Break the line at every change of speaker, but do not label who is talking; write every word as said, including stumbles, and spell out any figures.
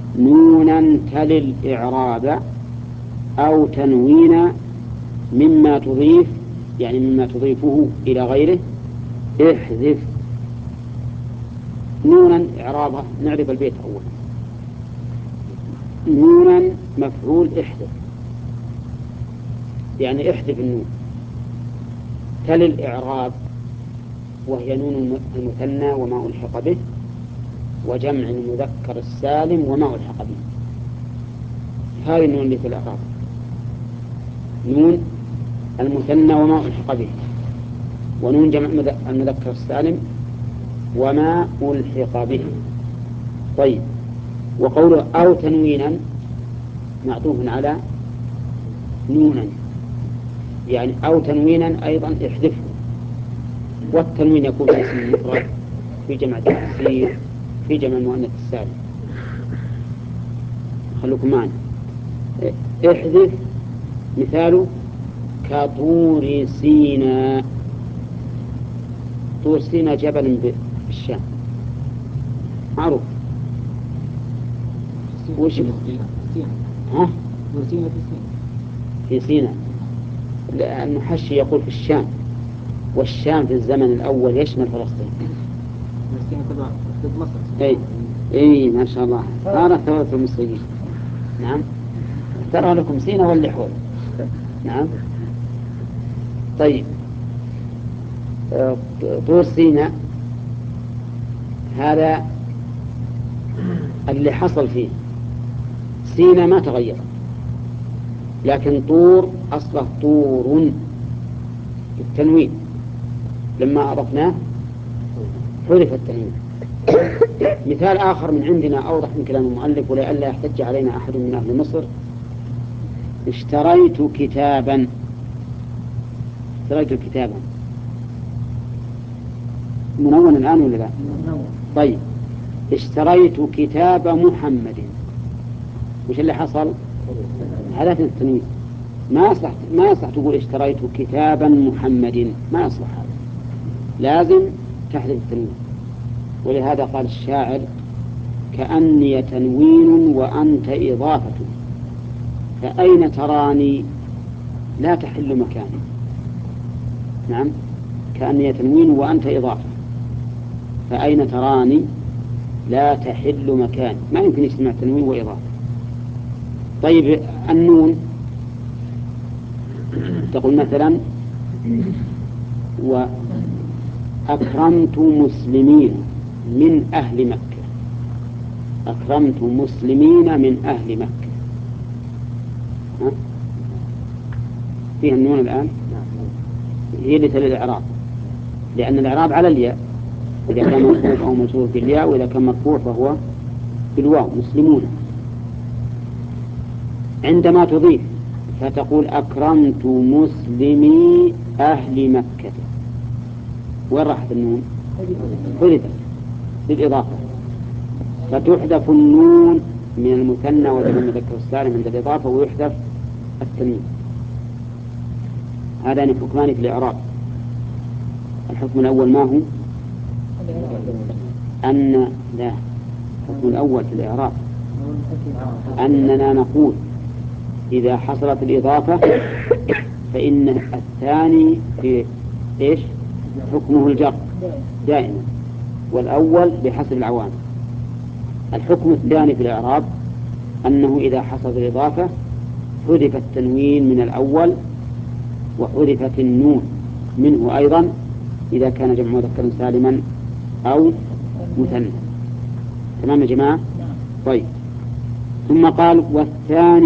نونا تلي الإعراب أو تنوين مما تضيف، يعني مما تضيفه إلى غيره، احذف. نونا إعرابه، نعرف البيت أول. نونا مفعول احذف، يعني احذف النون. تلي الإعراب وهي نون المثنى وما ألحق به، وجمع المذكر السالم وما ألحق به. هذه النون اللي في الإعراب، نون المثنى وما ألحق به، ونون جمع المذكر السالم وما ألحق به. طيب، وقوله أو تنوينا معطوف على نونا، يعني أو تنوينا أيضا احذفه. والتنوين يكون في اسم المفرد، في جمع التكسير، في جمع المؤنث السالم. خلوكم معنا. احذف مثاله كطور سيناء. طور سيناء جبل بالشام معروف. وش ها؟ في سيناء، المحشي يقول في الشام، والشام في الزمن الأول يشمل فلسطين. اي اي ما شاء الله، هذا ثورة المصريين. نعم، ترى لكم سيناء واللي حول. نعم. طيب، طور سيناء هذا اللي حصل فيه. سيناء ما تغير، لكن طور أصله طور التنوين، لما أضفناه حذف التنوين. مثال آخر من عندنا أوضح من كلام المؤلف ولئلا يحتج علينا أحد من أهل مصر: اشتريت كتابا. اشتريت كتابا منون الآن ولا لا؟ طيب، اشتريت كتاب محمد، وش اللي حصل؟ حذفنا التنوين. ما يصلح ما يصلح تقول اشتريت كتابا محمد، ما يصلح هذا، لازم تحذف التنوين. ولهذا قال الشاعر: كأني تنوين وأنت إضافة، فأين تراني لا تحل مكاني. نعم، كأني تنوين وأنت إضافة، فأين تراني لا تحل مكاني، ما يمكن يجتمع تنوين وإضافة. طيب، النون تقول مثلا: وأكرمت مسلمين من أهل مكة. أكرمت مسلمين من أهل مكة. ها؟ فيها النون الآن، هي اللي تلي الإعراب، لأن الإعراب على الياء إذا كان منصوب أو منصوب بالياء، وإذا كان مرفوع فهو بالواو، مسلمون. عندما تضيف فتقول أكرمت مسلمي أهل مكة، وين راحت النون؟ حذفت بالإضافة، فتحذف النون من المثنى وجمع المذكر السالم عند الإضافة، ويحذف التنوين. هذان حكمان في الإعراب. الحكم الأول ما هو؟ أن لا الحكم الأول في الإعراب أننا نقول إذا حصلت الإضافة فإن الثاني في إيش؟ حكمه الجر دائما، والأول بحسب العوامل. الحكم الثاني في الإعراب أنه إذا حصلت الإضافة حذف التنوين من الأول، وحذفت النون منه أيضا إذا كان جمع مذكر سالما أو مثنى. تمام يا جماعة؟ طيب، ثم قال: والثاني